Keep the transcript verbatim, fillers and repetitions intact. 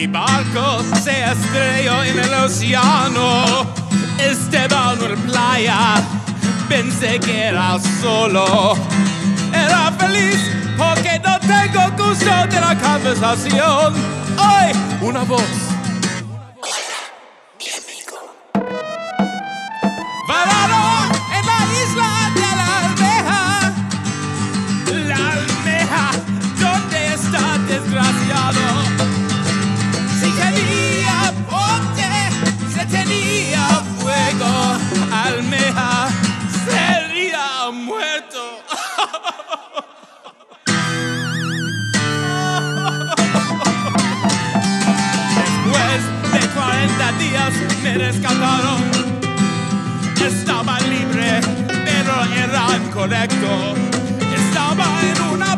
Mi barco se estrelló en el océano. Estaba en la playa, pensé que era solo. Era feliz porque no tengo gusto de la conversación. ¡Ay! Una voz. Varado en la isla de la almeja. La almeja, ¿dónde está, desgraciado? Si tenía bote, se tenía fuego. Almeja sería muerto. Después de cuarenta días me rescataron. Estaba libre, pero era incorrecto. Estaba en una